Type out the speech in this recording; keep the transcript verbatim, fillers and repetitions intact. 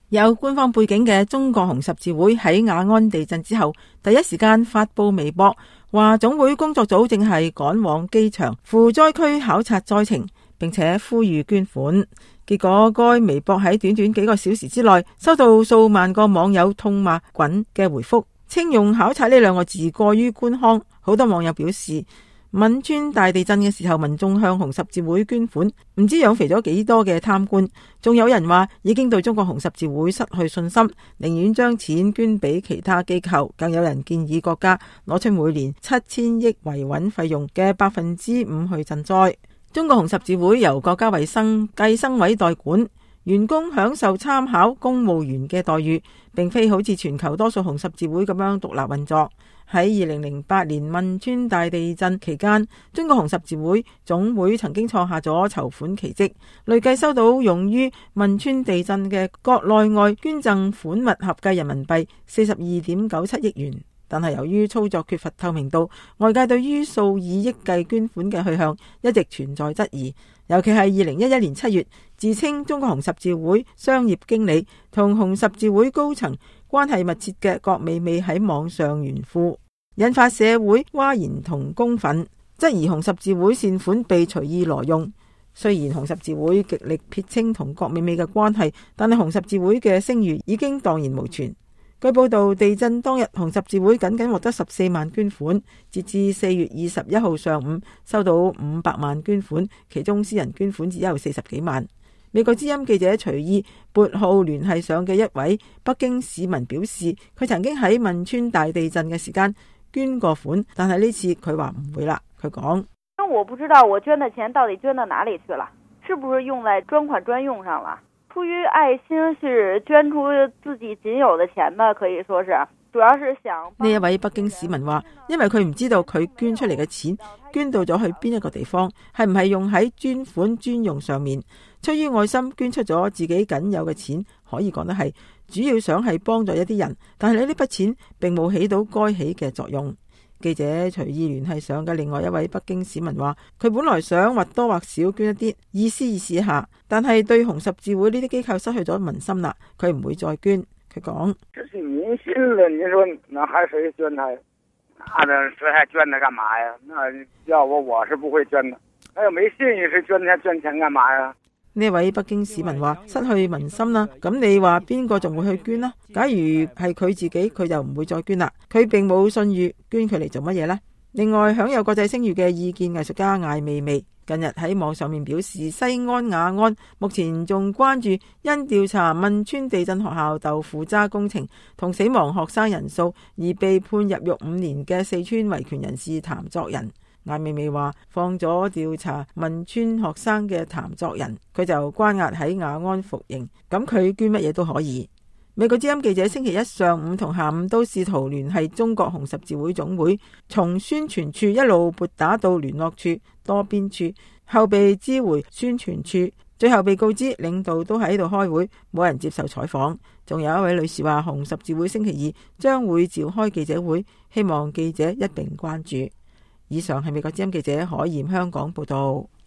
有官方背景嘅中國紅十字會喺雅安地震之後，第一時間發布微博，話總會工作組正係趕往機場赴災區考察災情，並且呼籲捐款。結果該微博喺短短幾個小時之內收到數萬個網友痛罵滾嘅回覆，稱用考察呢兩個字過於官腔。好多網友表示，汶川大地震嘅時候，民眾向紅十字會捐款，唔知養肥咗幾多嘅貪官。仲有人話已經對中國紅十字會失去信心，寧願將錢捐俾其他機構。更有人建議國家攞出每年七千億維穩費用嘅百分之五去賑災。中國紅十字會由國家衛生計生委代管，員工享受參考公務員嘅待遇，並非好似全球多數紅十字會咁樣獨立運作。喺二零零八年汶川大地震期間，中國紅十字會總會曾經創下咗籌款奇蹟，累計收到用於汶川地震嘅國內外捐贈款物合計人民幣四十二點九七億元。但係由於操作缺乏透明度，外界對於數以億計捐款嘅去向一直存在質疑。尤其係二零一一年七月，自稱中國紅十字會商業經理同紅十字會高層關係密切嘅郭美美喺網上炫富，引發社會譁然同公憤，質疑紅十字會善款被隨意挪用。雖然紅十字會極力撇清同郭美美嘅關係，但係紅十字會嘅聲譽已經蕩然無存。據報道，地震當日紅十字會僅僅獲得十四萬捐款，截至四月二十一號上午收到五百萬捐款，其中私人捐款只有四十幾萬。美國之音記者隨意撥號聯繫上嘅一位北京市民表示，佢曾經喺汶川大地震嘅時間捐過款，但係呢次佢話唔會啦。佢講： 我不知道我捐的錢到底捐到哪裏去了，是不是用在專款專用上了？出於愛心是捐出自己僅有的錢呢，可以說是主要是想。 呢一位北京市民話，因為佢唔知道佢捐出嚟嘅錢捐到咗去邊一個地方，係唔係用喺專款專用上面。出於愛心捐出咗自己僅有嘅錢，可以講得係主要想係幫助一啲人，但係呢筆錢並冇起到該起嘅作用。記者隨意聯繫上嘅另外一位北京市民話，佢本來想或多或少捐一啲，意思意思一下，但係對紅十字會呢啲機構失去咗民心啦，佢唔會再捐。佢講： 這是民心了，你說那還誰捐他？那這還捐他幹嘛呀？那要我我是不會捐的。那又沒信譽，是捐他捐錢幹嘛呀？ 呢位北京市民話：失去民心啦，咁你話邊個仲會去捐啦？假如係佢自己，佢就唔會再捐啦。佢並冇信譽，捐佢嚟做乜嘢呢？另外，享有國際聲譽嘅意見藝術家艾未未近日喺網上面表示，西安雅安目前仲關注因調查汶川地震學校豆腐渣工程同死亡學生人數而被判入獄五年嘅四川維權人士譚作人。艾未未話，放咗調查汶川學生嘅譚作人，佢就關押喺雅安服刑，咁佢捐乜嘢都可以。美國之音記者星期一上午同下午都試圖聯繫中國紅十字會總會，從宣傳處一路撥打到聯絡處、多邊處，後被知回宣傳處，最後被告知領導都喺度開會，冇人接受採訪。仲有一位女士話，紅十字會星期二將會召開記者會，希望記者一併關注。以上係美國之音記者海燕香港報道。